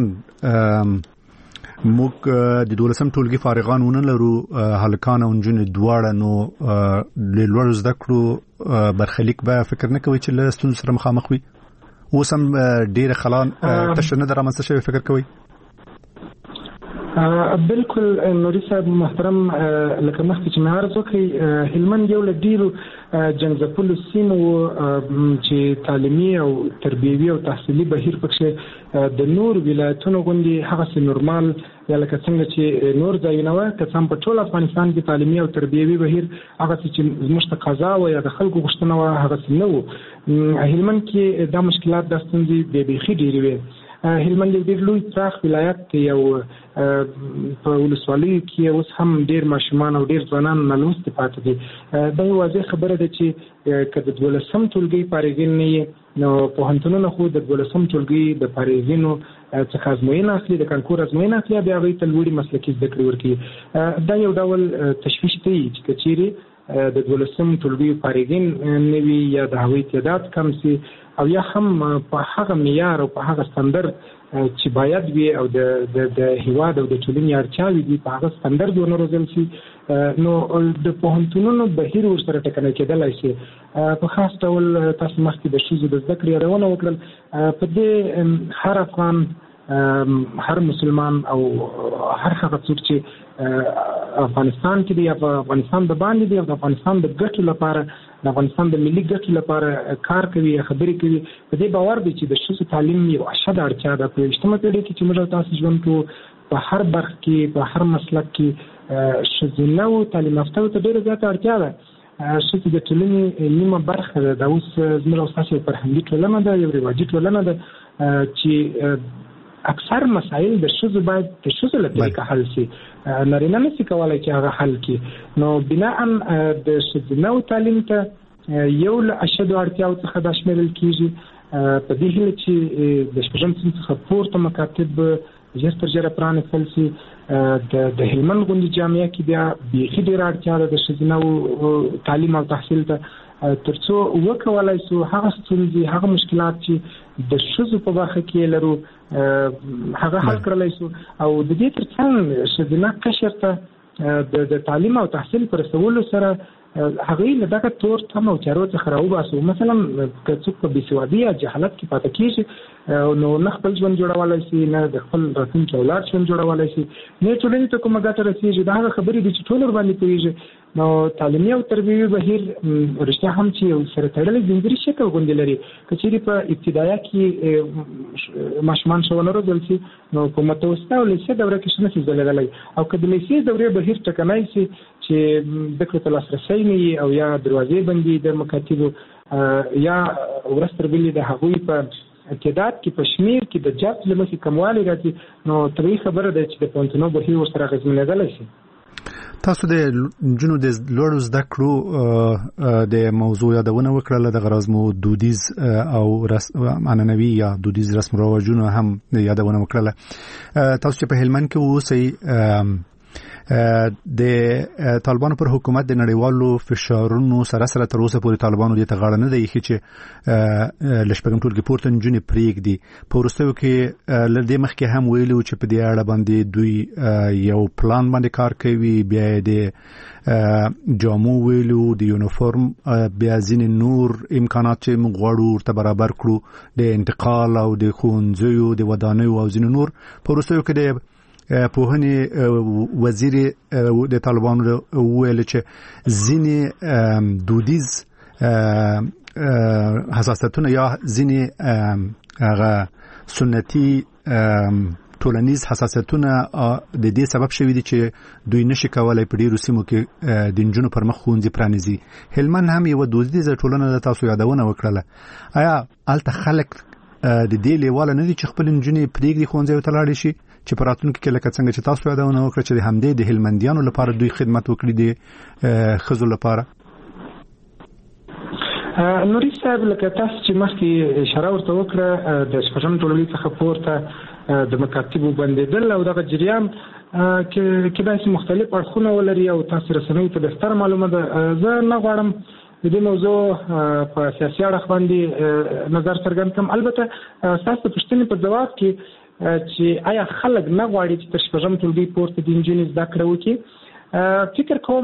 Speaker 1: موږ د 12م ټولګي فارغان ونه لرو، هلکان او نجونې دواړه، نو د لوړو زده کړو برخلیک به فکر نه کوئ چې له ستونزو سره مخامخ وي؟ اوس هم ډېره خلا تشه نه ده رامنځته شوې، فکر کوئ؟
Speaker 8: بالکل نوري صاحب محترم، لکه مخکې چې مې عرض وکړی، هلمند یو له ډېرو جنګځپلو سیمو چې تعلیمي او تربیوي او تحصیلي بهیر پکښې د نور ولایتونو غوندې هغسې نورمال یا لکه څنګه چې نور ځایونه وه، که څه هم په ټول افغانستان کې تعلیمي او تربیوي بهیر هغسې چې زموږ تقاضا وه یا د خلکو غوښتنه وه هغسې نه و. هلمند کې دا مشکلات، دا ستونزې بیخي ډېرې وې. هلمند یو ډېر لوی پراخ ولایت دی، او په ولسوالیو کې اوس هم ډېر ماشومان او ډېر ځوانان نالوستي پاتې دي. دا یو واضح خبره ده چې که د 12م ټولګي فارغین نه یې، نو پوهنتونونه خو د 12م ټولګي د فارغینو څخه ازموینه اخلي، د کانکور ازموینه اخلي، بیا هغوی ته لوړې مسلکي زده کړې ورکوي. دا یو ډول تشویش دی چې که چیرې د 12م ټولګي فارغین نه وي یا د هغوی تعداد کم سي، او یا هم په هغه معیار او په هغه ستندرد چې باید وي او د هیواد او د ټولنې اړتیاوې دي په هغه ستندرد ونه روزل شي، نو د پوهنتونونو بهیر ورسره ټکنی کېدلی شي. په خاص ډول تاسو مخکې د ښځو د زده کړې یادونه وکړل. په دې هر افغان، هر مسلمان او هر هغه څوک چې افغانستان کې دی، افغانستان د باندې دی، او د افغانستان د ګټو لپاره، د افغانستان د ملي ګټو لپاره کار کوي، خبرې کوي، په دې باور دی چې د ښځو تعلیم یو اشده اړتیا ده. په 21مه پېړۍ کې چې موږ تاسو ژوند کوو، په هر برخه کې، په هر مسلک کې ښځینه او تعلیم یافتو ته ډېره زیاته اړتیا ده. ښځې د ټولنې نیمه برخه ده. دا اوس زموږ او ستاسو یو فرهنګي ټولنه ده، یو رواجي ټولنه ده چې اکثر مسایل د ښځو باید د ښځو له طریقه حل شي، نارینه نشي کولی چې هغه حل کړي. نو بناء د ښځینه تعلیم ته یو له اشدو اړتیاو څخه دا شمیرل کېږي. په دې هیله چې د شپږم صنف څخه پورته مکاتب ژر تر ژره پرانیستل شي. د هلمند غوندې جامعه کې بیا بیخي ډېره اړتیا ده د ښځینه تعلیم او تحصیل ته، تر څو وکولای شو هغه ستونزې، هغه مشکلات چې د ښځو په برخه کې لرو هغه حل کړلی شو، او د دې تر څنګ ښځینه قشر ته د تعلیم او تحصیل په رسولو سره هغوی له دغه تور تم او تیارو څخه راوباسو. مثلا که څوک په بېسوادي یا جهالت کې پاتې کېږي، نو نه خپل ژوند جوړولی شي، نه د خپل راتلونکي اولاد ژوند جوړولی شي، نه ټولنې ته کومه ګټه رسېږي. دا هغه خبرې دي چې ټول ورباندې پوهېږي. نو تعلیمي او تربیوي بهیر رښتیا هم چې یو سره تړلی ځنځیري شکل غوندې لري. که چېرې په ابتدایه کې ماشومان ښوونه روزل شي، نو په متوسطه او لیسې دوره کې ښه نشي ځلېدلی. او که د لیسې دورې بهیر ټکنی شي چې زده کړو ته لاسرسی نه وي، او یا دروازې بندي د مکاتبو، یا ورځ تر بلې د هغوی په تعداد کې، په شمیر کې د جذب له مخې کموالی راځي، نو طبیعي خبره ده چې د پوهنتونو بهیر ورسره اغېزمنېدلی شي.
Speaker 1: تاسو د نجونو د لوړو زده کړو د موضوع یادونه وکړله. دغه راز مو دودیز او عنعنوي یا دودیز رسم رواجونه هم یادونه وکړله. تاسو چې په هلمند کې اوسئ، د طالبانو پر حکومت د نړیوالو فشارونو سره تر اوسه پورې طالبانو دې ته غاړه نه دی ایښې چې لشپږم ټولګي پورته نجونې پرېږدي. په وروستیو کې له دې مخکې هم ویلي چې په دې اړه باندې دوی یو پلان باندې کار کوي، بیا د جامو ویلو، د یونیفورم، بیا ځینې نور امکانات چې موږ غواړو ورته برابر کړو، د انتقال او د ښوونځیو، د ودانیو او ځینې نور. په وروستیو کې د پوهنې وزیر د طالبانو ویل چې ځینې دودیز حساسیتونه یا ځینې هغه سنتي ټولنیز حساسیتونه د دې سبب شوي دي چې دوی نشي کولای په ډیرو سیمو کې د نجونو پر مخ ښوونځي پرانیزي. هلمند هم یوه دودیزه ټولنه ده، تاسو یادونه وکړله. آیا هلته خلک د دې لیواله نه دي چې خپل نجونې پرېږدي ښوونځیو ته لاړې شي، چې په راتلونکي کې لکه څنګه چې تاسو یادونه وکړه چې د همدې د هلمندیانو لپاره دوی خدمت وکړي د ښځو لپاره؟
Speaker 8: نوري صاحب، لکه تاسو چې مخکې اشاره ورته وکړه، د شپږم ټولګي څخه پورته د مکاتبو بندېدل او دغه جریان کې داسې مختلف اړخونه ولري او تاسو رسنیو ته بهتر معلومه ده. زه نه غواړم د دې موضوع په سیاسي اړخ باندې نظر څرګند کړم. البته ستاسو د پوښتنې په ځواب کې چې آیا خلک نه غواړي چې تر شپږم ټولګي پورته د نجونې زده کړه وکړي، فکر کوم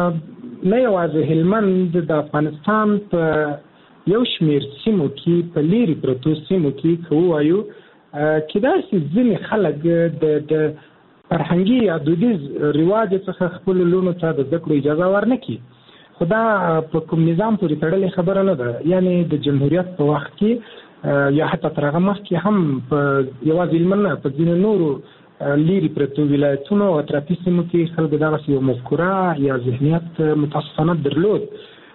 Speaker 8: نه یوازې هلمند، د افغانستان په یو شمېر سیمو کې، په لیرې پرتو سیمو کې که ووایو کې داسې ځینې خلک د فرهنګي یا دودیز رواج څخه خپلو لوڼو ته د زده کړو اجازه ورنه کړي. خو دا په کوم نظام پورې تړلې خبره نه ده. یعنې د جمهوریت په وخت کې یا حتی تر هغه مخکې هم په یوازې هلمند نه، په ځینو نورو لیرې پرتو ولایتونو او اطرافي سیمو کې خلکو دغسې یو مفکوره یا ذهنیت متاسفانه درلود.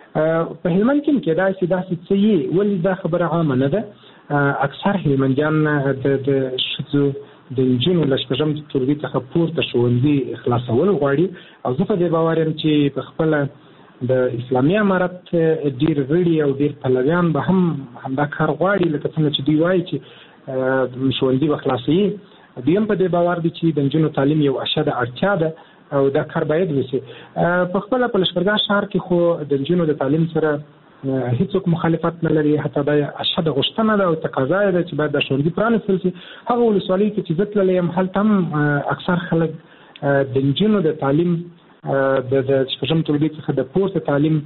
Speaker 8: په هلمند کې کېدای شي داسې څه یي، ولې دا خبره عامه نه ده. اکثر هلمندیان د ښځو د نجونو له شپږم ټولګي څخه پورته ښوونځي خلاصول غواړي، او زه په دې باور یم چې په خپله د اسلامي امارت ډیر غړي او ډیر پلویان به هم همدا کار غواړي، لکه څنګه چې دوی وایي چې ښوونځي به خلاصوي. دوی هم په دې باور دي چې د نجونو تعلیم یو اشده اړتیا ده او دا کار باید وشي. په خپله په لښکرګاه ښار کې خو د نجونو د تعلیم سره هیڅوک مخالفت نه لري، حتی دا اشده غوښتنه ده او تقاضا ده چې باید دا ښوونځي پرانیستل شي. هغه ولسوالۍ کې چې زه تللی یم، هلته هم اکثر خلک د نجونو د تعلیم د شپږم ټولګي څخه د پورته تعلیم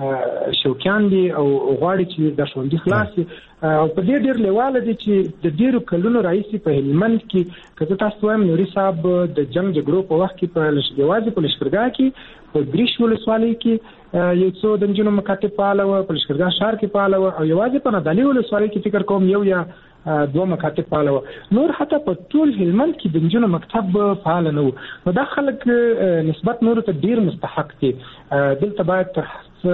Speaker 8: شوقیان دي او غواړي چې دا ښوونځي خلاص شي. او په دې ډېر لیواله دي چې د ډېرو کلونو راهیسې په هلمند کې، که زه تاسو وایم نوري صاحب د جنګ جګړو په وخت کې یوازې په لښکرګاه کې، په ګریش ولسوالۍ کې یو څو د نجونو مکاتب فعاله وه، په لښکرګاه ښار کې فعاله وه، او یوازې په نادعلي ولسوالۍ کې فکر کوم یو یا دوه مکاتب فعاله وه. نور حتی په ټول هلمند کې د نجونو مکتب فعاله نه و. نو دا خلک نسبت نورو ته ډېر مستحق دي. دلته باید تر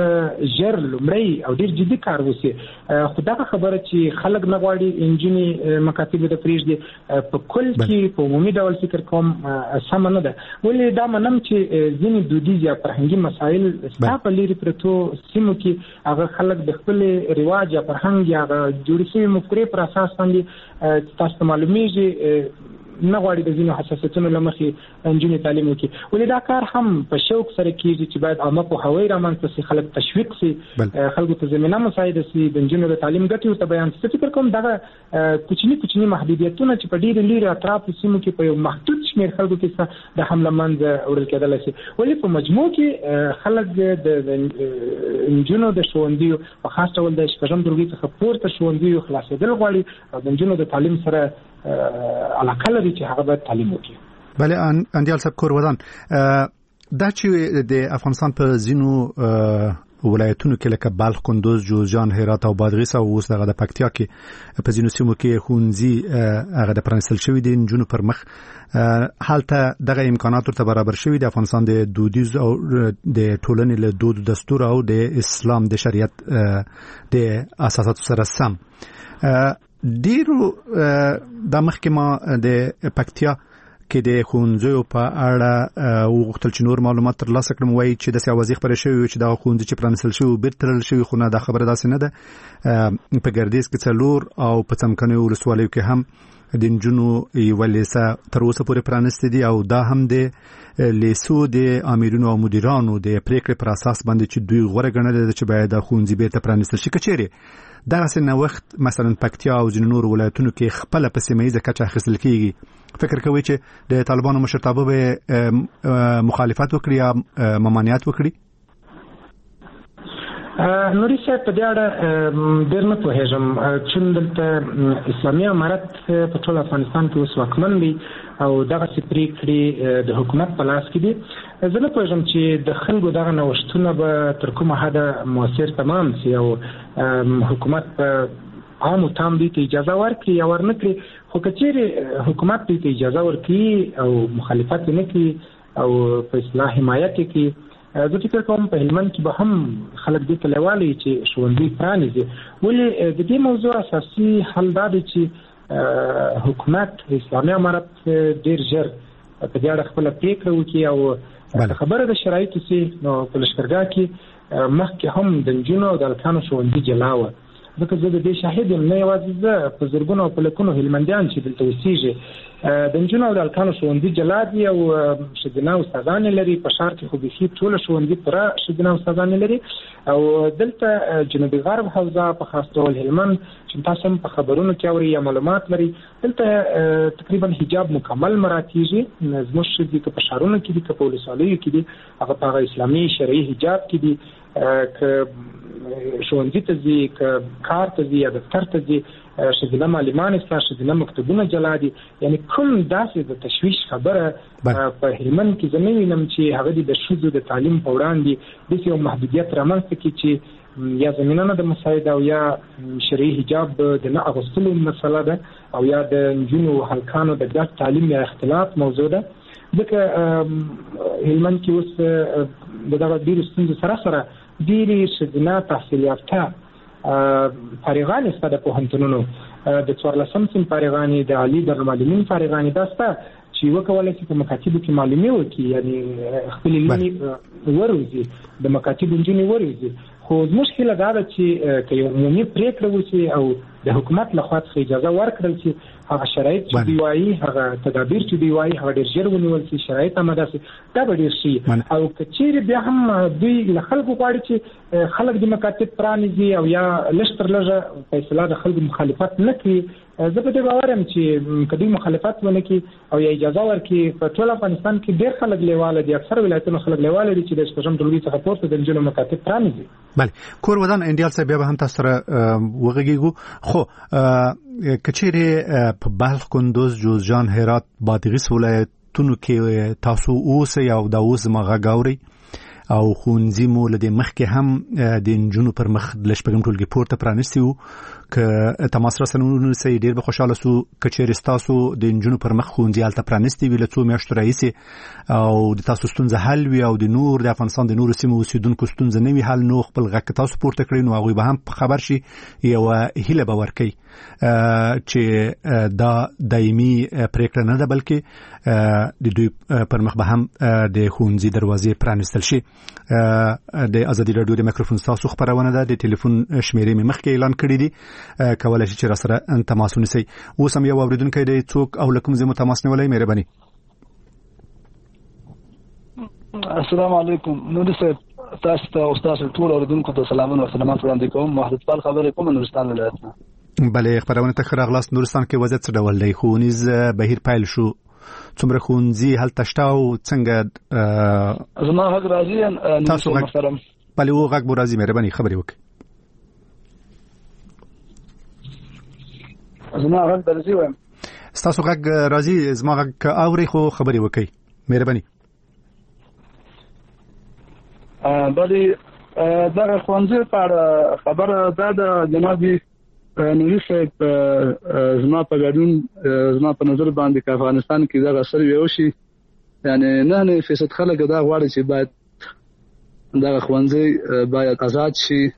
Speaker 8: ژر لومړی او ډېر جدي کار وشي. خو دغه خبره چې خلک نه غواړي نجونې مکاتبو ته پرېږدي، په کل کې په عمومي ډول فکر کوم سمه نه ده. ولې دا منم چې ځینې دودیز یا فرهنګي مسایل ستا په لیرې پرتو سیمو کې هغه خلک د خپل رواج یا فرهنګ یا هغه جوړې شوې مفکورې پر اساس باندې تاسو ته معلومیږي نه غواړي د ځینو حساسیتونو له مخې نجونې تعلیم وکړي. ولې دا کار هم په شوق سره کېږي چې باید عامه پوهاوی رامنځته شي، خلک تشویق شي، خلکو ته زمینه مساعده شي، د نجونو د تعلیم ګټې ورته بیان شي. فکر کوم دغه کوچني محدودیتونه چې په ډېرو لیرې اطرافو سیمو کې په یو محدود شمېر خلکو کې د هم له منځه وړل کېدلی شي. ولې په مجموع کې خلک د نجونو د ښوونځیو په خاص ډول د شپږم ټولګي څخه پورته ښوونځیو خلاصېدل غواړي او د نجونو د تعلیم سره علاقه لري چې هغه باید تعلیم وکړي.
Speaker 1: بله اندیال صاحب کورودان، دا چې د افغانستان په ځینو ولایتونو کې لکه بلخ، کندوز، جوزجان، هرات او بادغیس او اوس دغه د پکتیا کې په ځینو سیمو کې ښوونځي هغه د پرانیستل شوي دي نجونو پر مخ. هلته دغه امکانات ورته برابر شوي د افغانستان د دودیز او د ټولنې له دود دستور او د اسلام د شریعت د اساساتو سره سم. ډیرو د مخکې ما د پکتیا کې د ښوونځیو په اړه وغوښتل چې نور معلومات ترلاسه کړم. وایي چې داسې اوازې خپرې شوې چې دا ښوونځي چې پرانیستل شوي بیرته تړل شوي، خو نه، دا خبره داسې نه ده. په ګردیز کې 4 او په څمکنیو ولسوالیو کې هم د نجونو یو لیسه تر اوسه پورې پرانستې دي او دا هم د لیسو د امیرونو او مدیرانو د پریکړې پر اساس باندې چې دوی غوړه ګڼل چې باید د ښوونځي بیرته پرانستل شي. کچېرې دغسې نوښت مثلا پکتیا او ځینو نورو ولایتونو کې خپله په سیمه ییزه کچه اخیستل کېږي، فکر کوئ چې د طالبانو مشرتابه به مخالفت وکړي یا ممانعت وکړي؟
Speaker 8: نوري صاحب په دې اړه ډېر نه پوهېږم، چون دلته اسلامي امارت په ټول افغانستان کې اوس واکمن دی او دغسې پرېکړې د حکومت په لاس کې دي. زه نه پوهېږم چې د خلکو دغه نوښتونه به تر کومه حده مؤثر تمام شي او حکومت په عامو تام دوی ته اجازه ورکړي یا ورنه کړي. خو که چېرې حکومت دوی ته اجازه ورکړي او مخالفت یې نه کړي او په اصطلاح حمایت یې کړي، زه فکر کوم په هلمند کې به هم خلک دې ته لیوالي چې ښوونځي پرانیزي. ولې د دې موضوع اساسي حل دا دی چې حکومت اسلامي امارت ډېر ژر په دې اړه خپله پرېکړه وکړي او خبره د شرایطو سي نو په لښکرګاه کې مخکې هم د نجونو او د هلکانو ښوونځي جلا وه. ځکه زه د دې شاهد یم، نه یوازې زه، په زرګونو او په لکونو هلمندیان چې دلته اوسېږي د نجونو او د هلکانو ښوونځي جلا دي او ښځینه استادانې لري. په ښار کې خو بیخي ټوله ښوونځي پوره ښځینه استادانې لري او دلته جنوبي غرب حوزه په خاص ډول هلمند چې تاسو هم په خبرونو کې اورئ یا معلومات لري، دلته تقریبا حجاب مکمل مراعاتېږي. زموږ ښځې که په ښارونو کې دي که په ولسوالیو کې دي هغه په هغه اسلامي شرعي حجاب کې دي، که ښوونځي ته ځي که کار ته ځي یا دفتر ته ځي ښځینه معلمان شته، ښځینه مکتبونه جلا دي. یعنی کوم داسې د تشویش خبره په هلمند کې زه نه وینم چې هغه د ښځو د تعلیم په وړاندې داسې یو محدودیت رامنځته کړي چې یا زمینه نه د مساعد او یا شرعي حجاب د نه اغوستلو مسله ده او یا د نجونو هلکانو د ګډ تعلیم یا اختلاط موضوع ده. ځکه هلمند کې اوس د دغه ډېرو ستونزو سره سره ډېرې ښځینه تحصیل یافته فارغانې شته د پوهنتونونو، د 14 صنف فارغانې، د عالي دارالمعلمین فارغانې دا شته چې وکولی شي په مکاتبو کې معلومې وکړي، یعنې خپلې لونې وروځي، د مکاتبو نجونې وروځي. خو زموږ هیله دا ده چې که یو عمومي پرېکړه وشي او د حکومت لخوا څخه اجازه ورکړل شي، هغه شرایط چې دوی وایي، هغه تدابیر چې دوی وایي هغه ډېر ژر ونیول شي، شرایط آماده شي، دا به ډېر ښه. او که چیرې بیا هم دوی له خلکو غواړي چې خلک د مکاتب پرانیزي او یا لږ تر لږه په اصطلاح د خلکو مخالفت نه کړي، زه په دې باور یم چې که دوی مخالفت ونه کړي او یا اجازه ورکړي، په ټول افغانستان کې ډېر خلک لیواله دي، اکثر ولایتونو خلک لیواله دي چې د شپږم ټولګي څخه پورته د نجونو مکاتب پرانیزي.
Speaker 1: بله، کور ودان انډیال صاحب بیا به هم تاسو سره وغږیږو. خو که چیرې په بلخ، کندوز، جوزجان، هرات، بادغیس ولایتونو کې تاسو اوسئ او دا اوس زما غږ اورئ او ښوونځي مو له دې مخکې هم د نجونو پر مخ له شپږم ټولګي پورته پرانیستي وو، که تماس راسره ونیسئ ډېر به خوشحاله سو. که چیرې ستاسو د نجونو پر مخ ښوونځي هلته پرانیستي وي له څو میاشتو راهیسې او د تاسو ستونزه حل وي او د نور د افغانستان د نورو سیمو اوسېدونکو ستونزه نه وي حل، نو خپل غږ که تاسو پورته کړئ نو هغوی به هم خبر شي، یوه هیله به ورکوي چې دا دایمي پرېکړه نه ده بلکې د دوی پر مخ به هم د ښوونځي دروازې پرانیستل شي. د ازادي راډیو د میکروفون ستاسو خپرونه ده، د ټلیفون شمیرې مې مخکې اعلان کړي دي، کولی شي چې راسره تماس ونیسئ. اوس هم یو اورېدونکی دی، څوک او له کوم ځای مو تماس نیولی؟ مهرباني.
Speaker 10: السلام علیکم. نوري صاحب، تاسو ته او ستاسو ټول اورېدونکو ته سلامونه او خدمات وړاندې کوم. محمد پال خبرې کوم، نورستان ولایت نه.
Speaker 1: بله، خپرونه ته ښه راغلاست. نورستان کې وضعیت څه ډول دی؟ ښوونیز بهیر پیل شو، څومره ښوونځي هلته شته او څنګه؟
Speaker 10: زما غږ راځي؟
Speaker 1: تاسو غږ؟ بله، و غږ مو راځي، مهرباني خبرې وکړئ.
Speaker 10: زما غږ درځي وایم؟
Speaker 1: ستاسو غږ راځي، زما غږ اورئ خو خبرې وکړئ، مهرباني.
Speaker 10: بلې دغه ښوونځي په اړه خبره دا ده جناب نوري صاحب، زما په ګډون، زما په نظر باندې که افغانستان کې دغه سروې وشي، یعنې 99% خلک دا غواړي چې باید دغه ښوونځي باید آزاد شي